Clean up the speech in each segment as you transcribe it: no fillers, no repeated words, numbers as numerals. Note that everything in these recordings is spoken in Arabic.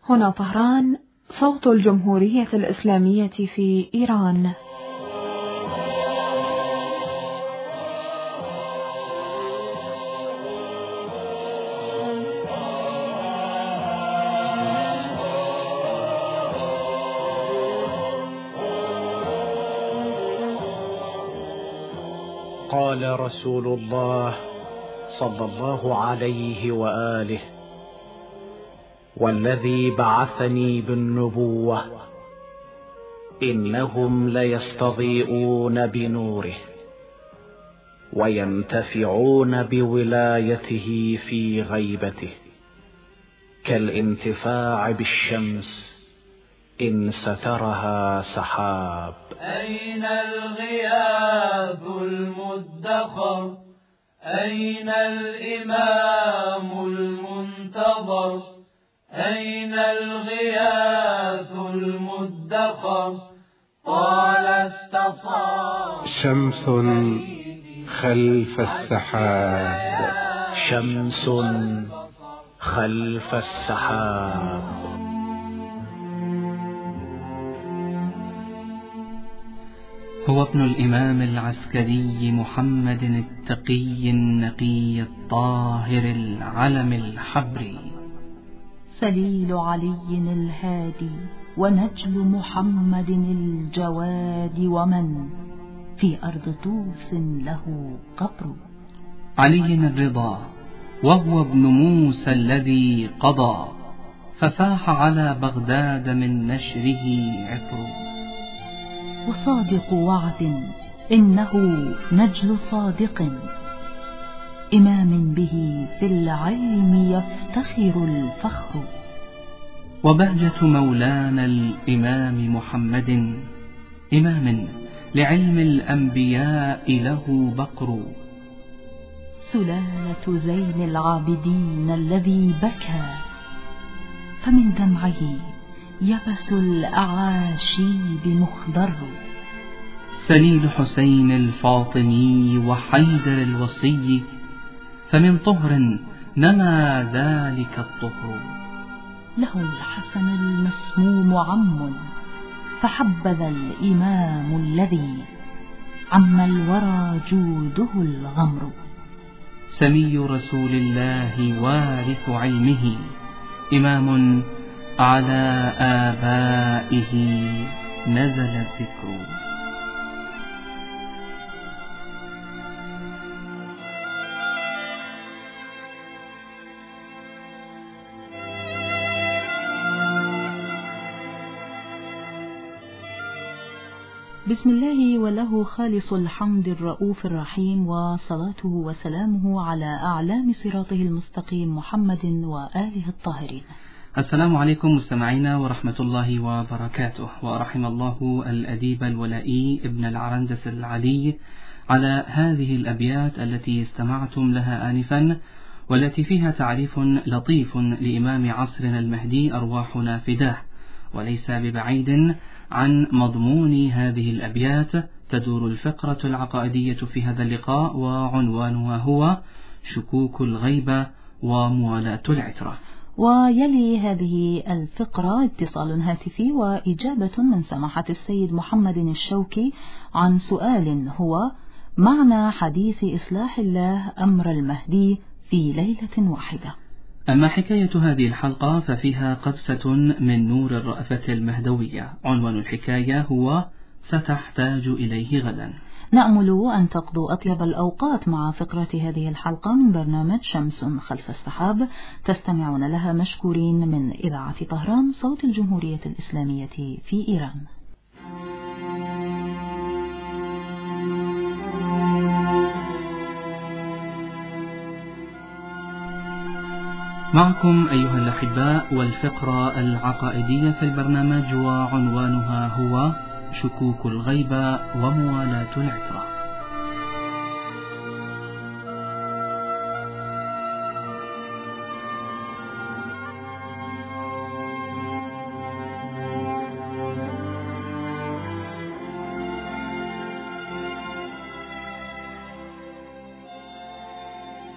هنا طهران، صوت الجمهورية الإسلامية في إيران. قال رسول الله صلى الله عليه وآله: والذي بعثني بالنبوة إنهم ليستضيئون بنوره وينتفعون بولايته في غيبته كالانتفاع بالشمس إن سترها سحاب. أين الغياث المدخر؟ أين الإمام المنتظر؟ أين الغياث المدخر؟ طال التصار شمس خلف السحاب، شمس خلف السحاب. هو ابن الإمام العسكري محمد التقي النقي الطاهر العلم الحبري، سليل علي الهادي ونجل محمد الجواد، ومن في أرض طوس له قبر. علي الرضا وهو ابن موسى الذي قضى، ففاح على بغداد من نشره عطر. وصادق وعد إنه نجل صادق، إمام به في العلم يفتخر الفخر. وبهجة مولانا الإمام محمد، إمام لعلم الأنبياء له بقر. سلالة زين العابدين الذي بكى، فمن دمعه يبس الأعاشيب مخضر. سليل حسين الفاطمي وحيدر الوصي، فمن طهر نما ذلك الطهر. له الحسن المسموم عم، فحبذا الإمام الذي عم الورى جوده الغمر. سمي رسول الله وارث علمه، إمام على آبائه نزل الذكر. بسم الله وله خالص الحمد الرؤوف الرحيم، وصلاته وسلامه على أعلام صراطه المستقيم محمد وآله الطاهرين. السلام عليكم مستمعينا ورحمة الله وبركاته، ورحم الله الأديب الولائي ابن العرندس العلي على هذه الأبيات التي استمعتم لها آنفا، والتي فيها تعريف لطيف لإمام عصرنا المهدي أرواحنا فداه. وليس ببعيد عن مضمون هذه الأبيات تدور الفقرة العقائدية في هذا اللقاء، وعنوانها هو شكوك الغيبة وموالاة العترة. ويلي هذه الفقرة اتصال هاتفي وإجابة من سماحة السيد محمد الشوكي عن سؤال هو: معنى حديث إصلاح الله أمر المهدي في ليلة واحدة؟ أما حكاية هذه الحلقة ففيها قبسة من نور الرأفة المهدوية. عنوان الحكاية هو ستحتاج إليه غدا. نأمل أن تقضوا أطيب الأوقات مع فقرة هذه الحلقة من برنامج شمس خلف السحاب، تستمعون لها مشكورين من إذاعة طهران صوت الجمهورية الإسلامية في إيران. معكم أيها الأحباء والفقرة العقائدية في البرنامج، وعنوانها هو شكوك الغيبة وموالاة العترة.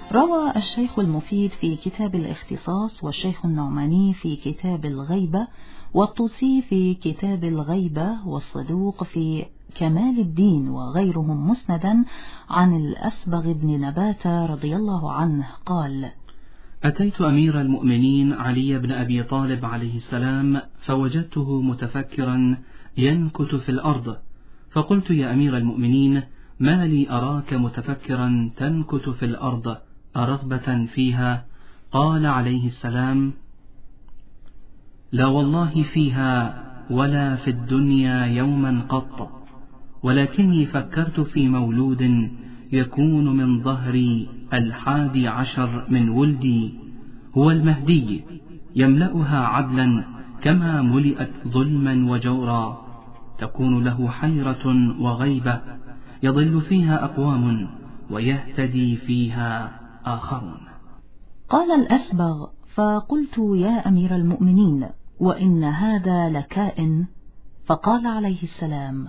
روى الشيخ المفيد في كتاب الاختصاص، والشيخ النعماني في كتاب الغيبة، والطوسي في كتاب الغيبة، والصدوق في كمال الدين وغيرهم مسندا عن الأسبغ بن نباتة رضي الله عنه قال: أتيت أمير المؤمنين علي بن أبي طالب عليه السلام فوجدته متفكرا ينكت في الأرض، فقلت: يا أمير المؤمنين، ما لي أراك متفكرا تنكت في الأرض أرغبة فيها؟ قال عليه السلام: لا والله فيها ولا في الدنيا يوما قط، ولكني فكرت في مولود يكون من ظهري 11 من ولدي، هو المهدي، يملأها عدلا كما ملئت ظلما وجورا، تكون له حيرة وغيبة، يضل فيها أقوام ويهتدي فيها آخرون. قال الأسبغ: فقلت: يا أمير المؤمنين، وإن هذا لكائن؟ فقال عليه السلام: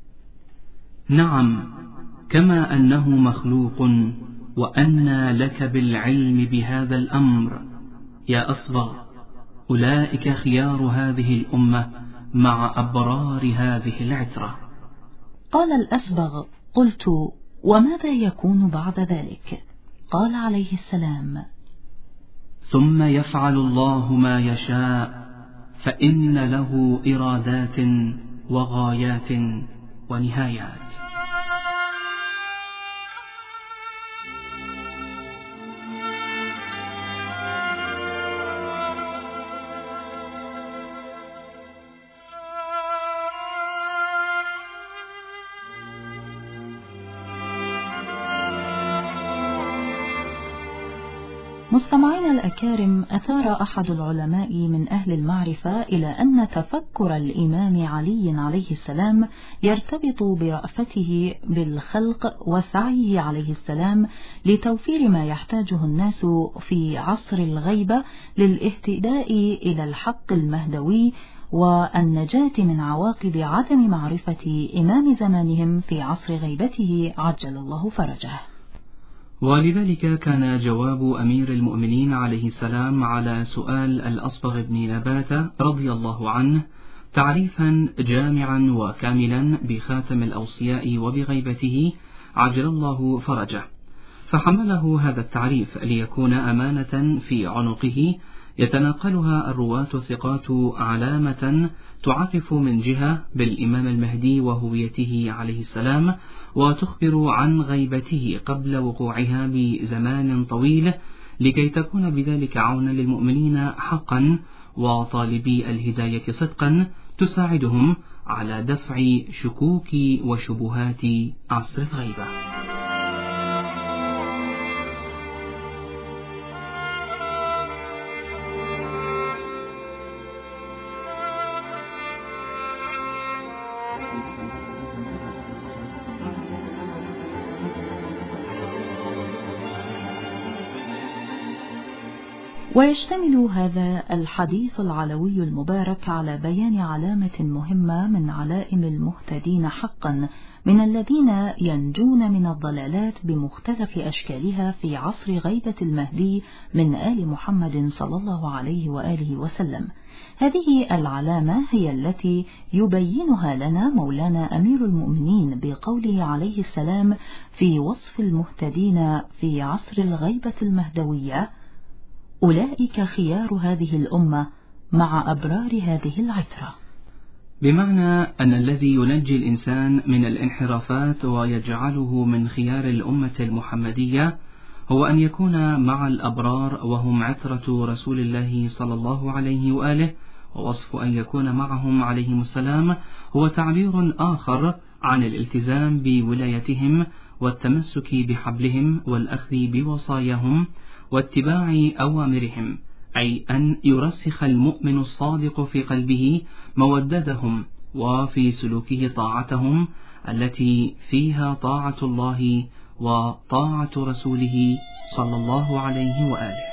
نعم، كما أنه مخلوق، وأنى لك بالعلم بهذا الأمر يا أصبغ. أولئك خيار هذه الأمة مع أبرار هذه العترة. قال الأسبغ: قلت: وماذا يكون بعد ذلك؟ قال عليه السلام: ثم يفعل الله ما يشاء، فإن له إرادات وغايات ونهايات. مستمعينا الأكارم، أثار أحد العلماء من أهل المعرفة إلى أن تفكر الإمام علي عليه السلام يرتبط برأفته بالخلق وسعيه عليه السلام لتوفير ما يحتاجه الناس في عصر الغيبة للاهتداء إلى الحق المهدوي والنجاة من عواقب عدم معرفة إمام زمانهم في عصر غيبته عجل الله فرجه. ولذلك كان جواب أمير المؤمنين عليه السلام على سؤال الأصبغ بن نباتة رضي الله عنه تعريفا جامعا وكاملا بخاتم الأوصياء وبغيبته عجل الله فرجه، فحمله هذا التعريف ليكون أمانة في عنقه يتناقلها الرواة الثقات، علامة تعرف من جهة بالإمام المهدي وهويته عليه السلام، وتخبر عن غيبته قبل وقوعها بزمان طويل، لكي تكون بذلك عونا للمؤمنين حقا وطالبي الهداية صدقا، تساعدهم على دفع شكوك وشبهات عصر الغيبة. ويشتمل هذا الحديث العلوي المبارك على بيان علامة مهمة من علائم المهتدين حقا، من الذين ينجون من الضلالات بمختلف أشكالها في عصر غيبة المهدي من آل محمد صلى الله عليه وآله وسلم. هذه العلامة هي التي يبينها لنا مولانا أمير المؤمنين بقوله عليه السلام في وصف المهتدين في عصر الغيبة المهدوية: أولئك خيار هذه الأمة مع أبرار هذه العترة. بمعنى أن الذي ينجي الإنسان من الانحرافات ويجعله من خيار الأمة المحمدية هو أن يكون مع الأبرار وهم عترة رسول الله صلى الله عليه وآله، ووصف أن يكون معهم عليهم السلام هو تعبير آخر عن الالتزام بولايتهم والتمسك بحبلهم والأخذ بوصاياهم واتباع أوامرهم، أي أن يرسخ المؤمن الصادق في قلبه مودتهم وفي سلوكه طاعتهم التي فيها طاعة الله وطاعة رسوله صلى الله عليه وآله.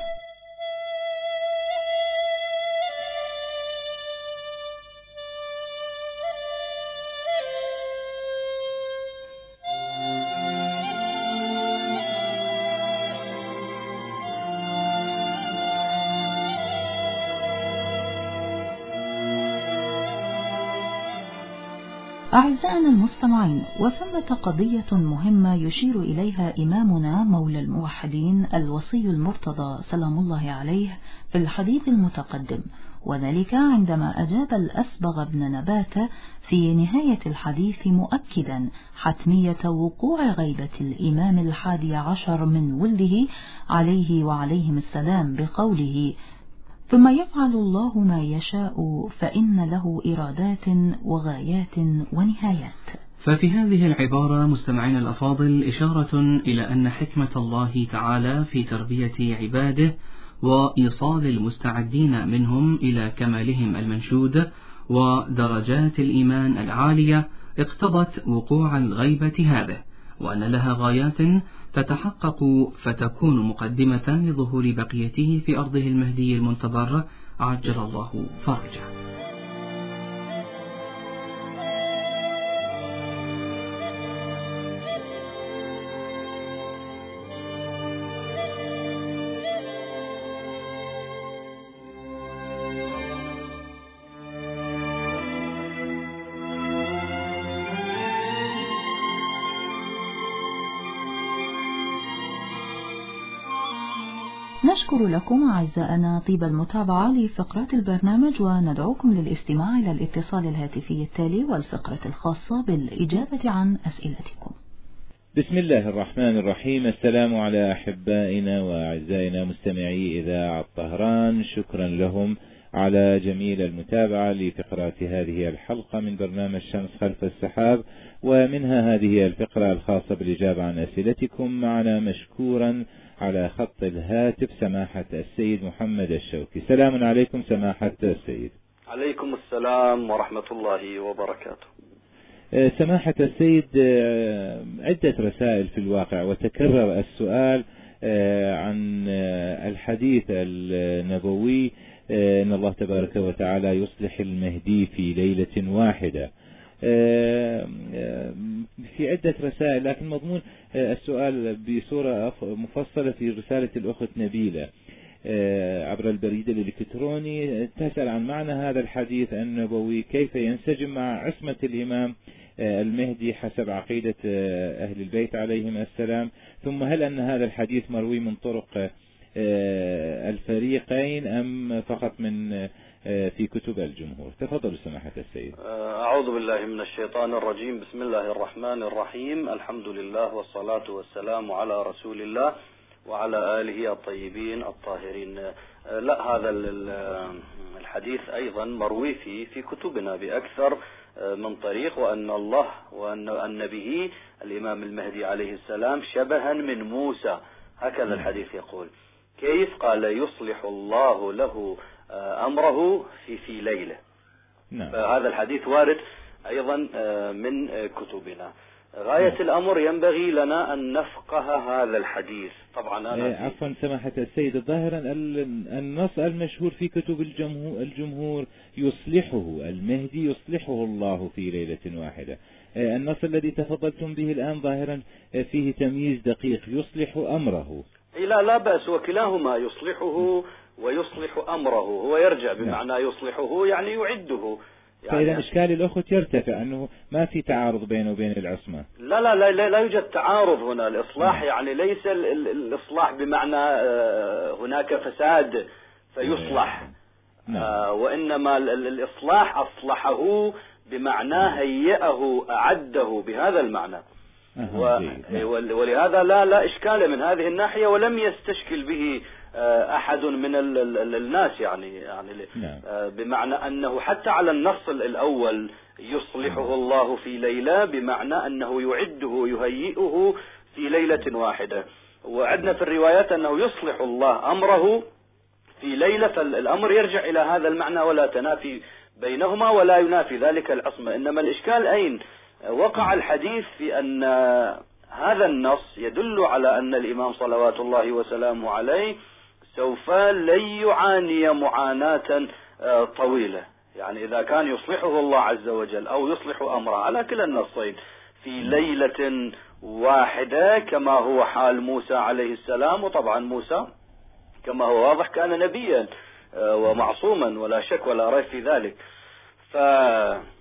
أعزائنا المستمعين، وثمة قضية مهمة يشير إليها إمامنا مولى الموحدين الوصي المرتضى سلام الله عليه في الحديث المتقدم، وذلك عندما أجاب الأسبغ بن نباتة في نهاية الحديث مؤكدا حتمية وقوع غيبة الإمام 11 من ولده عليه وعليهم السلام بقوله: ثم يفعل الله ما يشاء فإن له إرادات وغايات ونهايات. ففي هذه العبارة مستمعين الأفاضل إشارة إلى أن حكمة الله تعالى في تربية عباده وإيصال المستعدين منهم إلى كمالهم المنشود ودرجات الإيمان العالية اقتضت وقوع الغيبة هذه، وأن لها غايات تتحقق فتكون مقدمة لظهور بقيته في أرضه المهدي المنتظر عجل الله فرجه. نشكر لكم أعزائنا طيب المتابعة لفقرات البرنامج، وندعوكم للاستماع إلى الاتصال الهاتفي التالي والفقرة الخاصة بالإجابة عن أسئلتكم. بسم الله الرحمن الرحيم. السلام على أحبائنا وأعزائنا مستمعي إذاعة طهران، شكرا لهم على جميل المتابعة لفقرات هذه الحلقة من برنامج شمس خلف السحاب، ومنها هذه الفقرة الخاصة بالإجابة عن أسئلتكم. معنا مشكورا على خط الهاتف سماحة السيد محمد الشوكي. سلام عليكم سماحة السيد. عليكم السلام ورحمة الله وبركاته. سماحة السيد، عدة رسائل في الواقع وتكرر السؤال عن الحديث النبوي إن الله تبارك وتعالى يصلح المهدي في ليلة واحدة. في عدة رسائل، لكن مضمون السؤال بصورة مفصلة في رسالة الأخت نبيلة عبر البريد الإلكتروني، تسأل عن معنى هذا الحديث النبوي، كيف ينسجم مع عصمة الإمام المهدي حسب عقيدة أهل البيت عليهم السلام، ثم هل أن هذا الحديث مروي من طرق الفريقين أم فقط من في كتب الجمهور؟ تفضل سماحة السيد. أعوذ بالله من الشيطان الرجيم. بسم الله الرحمن الرحيم. الحمد لله والصلاة والسلام على رسول الله وعلى آله الطيبين الطاهرين. لا، هذا الحديث أيضا مروي في كتبنا بأكثر من طريق، وأن الله وأن به الإمام المهدي عليه السلام شبها من موسى، هكذا الحديث يقول. كيف؟ قال يصلح الله له أمره في ليلة. فهذا الحديث وارد أيضا من كتبنا. غاية الأمر ينبغي لنا أن نفقه هذا الحديث. طبعا عفوا سماحة السيد، ظاهرا النص المشهور في كتب الجمهور يصلحه المهدي، يصلحه الله في ليلة واحدة. النص الذي تفضلتم به الآن ظاهرا فيه تمييز دقيق، يصلح أمره. لا بأس، وكلاهما يصلحه ويصلح أمره، هو يرجع بمعنى يصلحه يعني يعده. فإذا إشكال الأخوة يرتفع أنه ما في تعارض بينه وبين العصمة. لا يوجد تعارض هنا. الإصلاح يعني ليس الإصلاح بمعنى هناك فساد فيصلح، وإنما الإصلاح أصلحه بمعنى هيئه أعده بهذا المعنى. ولهذا لا إشكال من هذه الناحية، ولم يستشكل به أحد من الناس يعني بمعنى أنه حتى على النص الأول يصلحه الله في ليلة، بمعنى أنه يعده يهيئه في ليلة واحدة. وعدنا في الروايات أنه يصلح الله أمره في ليلة، فالأمر يرجع إلى هذا المعنى ولا تنافي بينهما ولا ينافي ذلك العصمة. إنما الإشكال أين وقع الحديث؟ في أن هذا النص يدل على أن الإمام صلوات الله وسلامه عليه سوف لن يعاني معاناة طويلة. يعني إذا كان يصلحه الله عز وجل أو يصلح أمره على كلا النصين في ليلة واحدة كما هو حال موسى عليه السلام. وطبعا موسى كما هو واضح كان نبيا ومعصوما ولا شك ولا ريب في ذلك.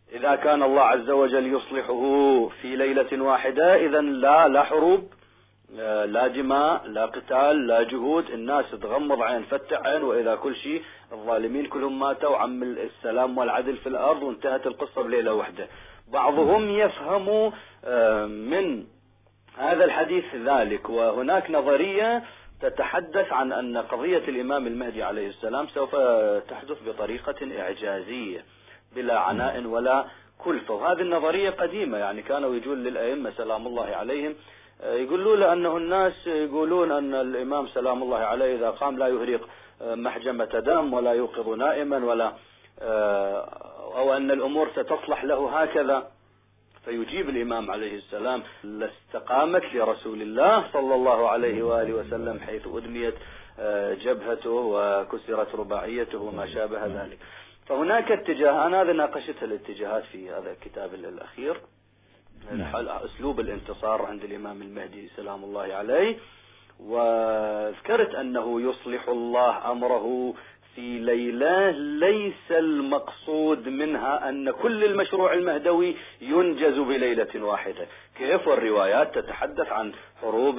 إذا كان الله عز وجل يصلحه في ليلة واحدة إذن لا حروب، لا دماء، لا قتال، لا جهود، الناس تغمض عين فتح عين وإذا كل شيء الظالمين كلهم ماتوا، عم السلام والعدل في الأرض وانتهت القصة بليلة واحدة. بعضهم يفهم من هذا الحديث ذلك، وهناك نظرية تتحدث عن أن قضية الإمام المهدي عليه السلام سوف تحدث بطريقة إعجازية بلا عناء ولا كلفة، وهذه النظرية قديمة، يعني كانوا يجون للأئمة سلام الله عليهم يقولوا لأنه الناس يقولون أن الإمام سلام الله عليه إذا قام لا يهريق محجمة دم ولا يوقظ نائما ولا أو أن الأمور ستصلح له هكذا، فيجيب الإمام عليه السلام: لاستقامت لرسول الله صلى الله عليه وآله وسلم حيث أدميت جبهته وكسرت رباعيته وما شابه ذلك. فهناك اتجاه، أنا هذا ناقشتها الاتجاهات في هذا الكتاب الأخير، أسلوب الانتصار عند الإمام المهدي سلام الله عليه، وذكرت أنه يصلح الله أمره في ليلة ليس المقصود منها أن كل المشروع المهدوي ينجز بليلة واحدة، كيف والروايات تتحدث عن حروب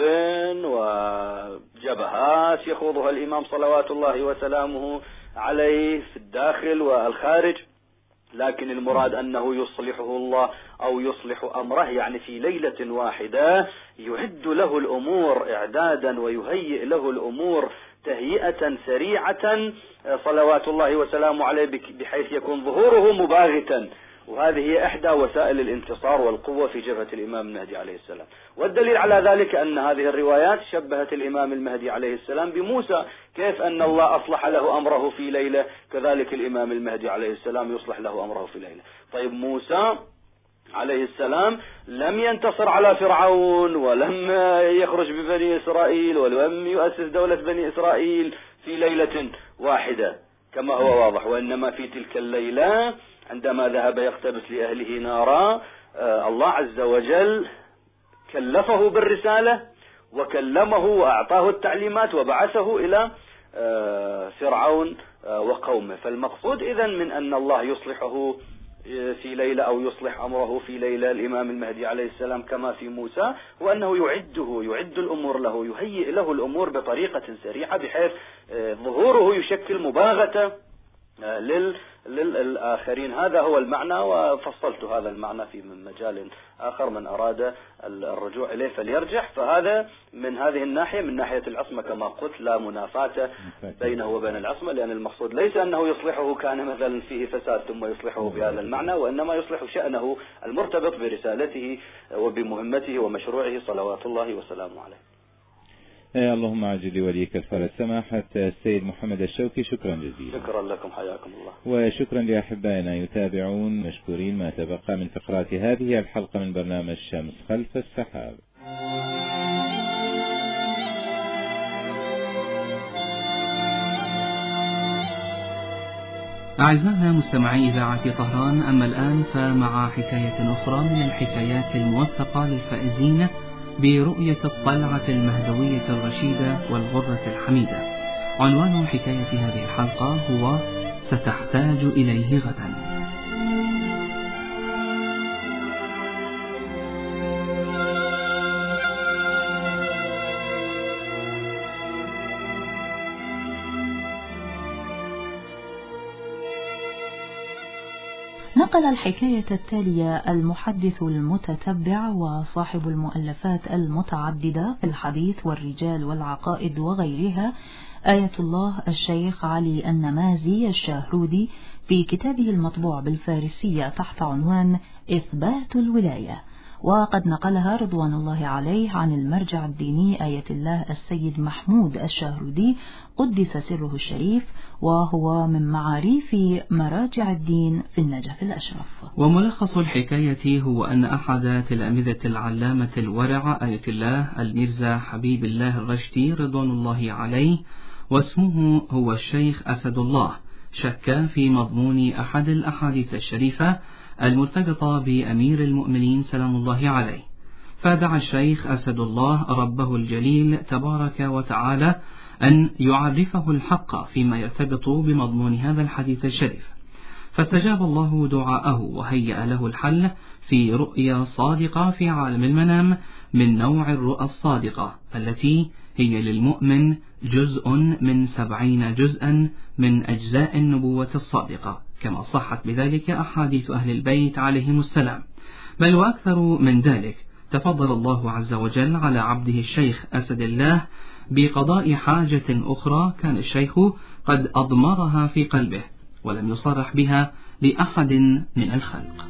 وجبهات يخوضها الإمام صلوات الله وسلامه عليه في الداخل والخارج، لكن المراد أنه يصلحه الله أو يصلح أمره، يعني في ليلة واحدة يعد له الأمور إعدادا ويهيئ له الأمور تهيئة سريعة صلوات الله وسلامه عليه بحيث يكون ظهوره مباغتا، وهذه هي إحدى وسائل الانتصار والقوة في جبهة الإمام المهدي عليه السلام. والدليل على ذلك أن هذه الروايات شبهت الإمام المهدي عليه السلام بموسى، كيف أن الله أصلح له أمره في ليلة كذلك الإمام المهدي عليه السلام يصلح له أمره في ليلة. طيب موسى عليه السلام لم ينتصر على فرعون ولم يخرج ببني إسرائيل ولم يؤسس دولة بني إسرائيل في ليلة واحدة كما هو واضح، وإنما في تلك الليلة عندما ذهب يقتبس لأهله نارا الله عز وجل كلفه بالرسالة وكلمه وأعطاه التعليمات وبعثه إلى فرعون وقومه. فالمقصود إذن من أن الله يصلحه في ليلة أو يصلح أمره في ليلة الإمام المهدي عليه السلام كما في موسى، وأنه يعد الأمور له، يهيئ له الأمور بطريقة سريعة بحيث ظهوره يشكل مباغتة للآخرين. هذا هو المعنى، وفصلت هذا المعنى في مجال آخر، من أراد الرجوع إليه فليرجح. فهذا من هذه الناحية، من ناحية العصمة كما قلت لا منافاة بينه وبين العصمة، لأن المقصود ليس أنه يصلحه كان مثلا فيه فساد ثم يصلحه بهذا المعنى، وإنما يصلح شأنه المرتبط برسالته وبمهمته ومشروعه صلوات الله وسلامه عليه. اللهم عجل لوليك الفرج. سماحة السيد محمد الشوكي، شكرا جزيلا. شكرا لكم، حياكم الله. وشكرا لأحبائنا يتابعون مشكورين ما تبقى من فقرات هذه الحلقة من برنامج شمس خلف السحاب. أعزائنا مستمعي إذاعة طهران، أما الآن فمع حكاية أخرى من الحكايات الموثقة للفائزين برؤية الطلعة المهدوية الرشيدة والغرة الحميدة. عنوان حكاية هذه الحلقة هو ستحتاج إليه غدا. نقل الحكاية التالية المحدث المتتبع وصاحب المؤلفات المتعددة في الحديث والرجال والعقائد وغيرها، آية الله الشيخ علي النمازي الشاهرودي، في كتابه المطبوع بالفارسية تحت عنوان إثبات الولاية، وقد نقلها رضوان الله عليه عن المرجع الديني آية الله السيد محمود الشاهرودي قدس سره الشريف، وهو من معاريف مراجع الدين في النجف الأشرف. وملخص الحكاية هو أن أحد تلامذة العلامة الورع آية الله الميرزا حبيب الله الرشدي رضوان الله عليه، واسمه هو الشيخ أسد الله، شك في مضمون أحد الأحاديث الشريفة المرتبطة بأمير المؤمنين سلام الله عليه، فدعا الشيخ أسد الله ربه الجليل تبارك وتعالى أن يعرفه الحق فيما يرتبط بمضمون هذا الحديث الشريف. فاستجاب الله دعاءه وهيأ له الحل في رؤيا صادقة في عالم المنام من نوع الرؤى الصادقة التي هي للمؤمن جزء من 70 جزءا من أجزاء النبوة الصادقة، كما صحت بذلك أحاديث أهل البيت عليهم السلام. بل وأكثر من ذلك، تفضل الله عز وجل على عبده الشيخ أسد الله بقضاء حاجة أخرى كان الشيخ قد أضمرها في قلبه ولم يصرح بها لأحد من الخلق.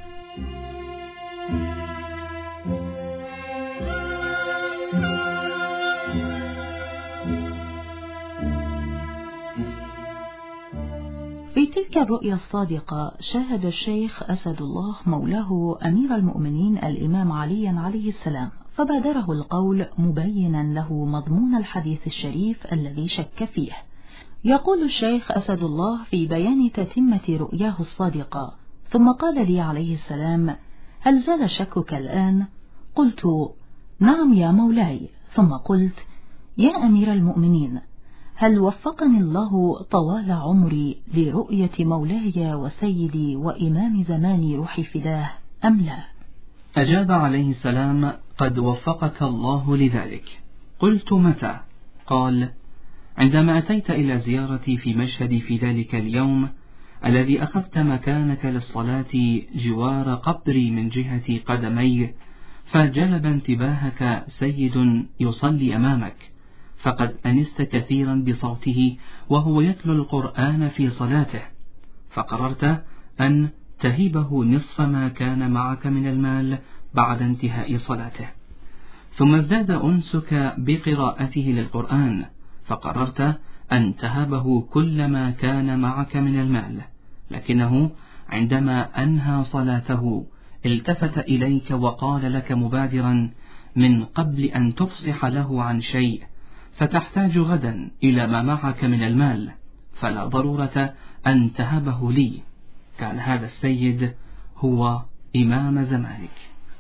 في تلك الرؤيا الصادقة شاهد الشيخ أسد الله مولاه أمير المؤمنين الإمام علي عليه السلام، فبادره القول مبينا له مضمون الحديث الشريف الذي شك فيه. يقول الشيخ أسد الله في بيان تتمة رؤياه الصادقة: ثم قال لي عليه السلام: هل زال شكك الآن؟ قلت: نعم يا مولاي. ثم قلت: يا أمير المؤمنين، هل وفقني الله طوال عمري لرؤية مولاي وسيدي وإمام زماني روحي فداه أم لا؟ أجاب عليه السلام: قد وفقك الله لذلك. قلت: متى؟ قال: عندما أتيت إلى زيارتي في مشهد في ذلك اليوم الذي أخذت مكانك للصلاة جوار قبري من جهة قدمي، فجلب انتباهك سيد يصلي أمامك، فقد أنست كثيرا بصوته وهو يتلو القرآن في صلاته، فقررت أن تهبه نصف ما كان معك من المال بعد انتهاء صلاته. ثم ازداد أنسك بقراءته للقرآن، فقررت أن تهبه كل ما كان معك من المال، لكنه عندما أنهى صلاته التفت إليك وقال لك مبادرا: من قبل أن تفصح له عن شيء ستحتاج غدا إلى ما معك من المال، فلا ضرورة أن تهبه لي. كان هذا السيد هو إمام زمانك.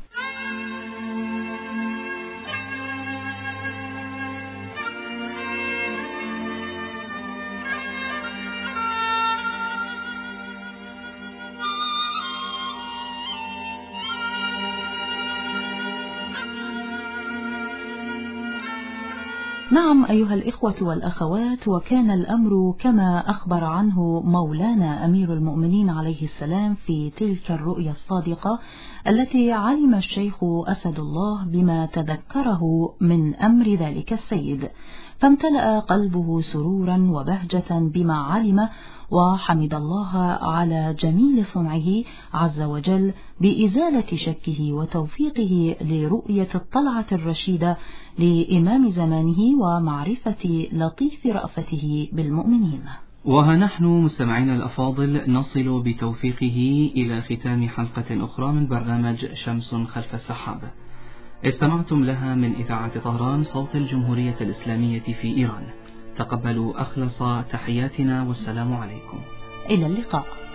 نعم أيها الإخوة والأخوات، وكان الأمر كما أخبر عنه مولانا أمير المؤمنين عليه السلام في تلك الرؤيا الصادقة التي علم الشيخ أسد الله بما تذكره من أمر ذلك السيد، فامتلأ قلبه سرورا وبهجة بما علم، وحمد الله على جميل صنعه عز وجل بإزالة شكه وتوفيقه لرؤية الطلعة الرشيدة لإمام زمانه ومعرفة لطيف رأفته بالمؤمنين. وها نحن مستمعين الأفاضل نصل بتوفيقه إلى ختام حلقة أخرى من برنامج شمس خلف السحاب، استمعتم لها من إذاعة طهران صوت الجمهورية الإسلامية في إيران. تقبلوا أخلص تحياتنا والسلام عليكم. إلى اللقاء.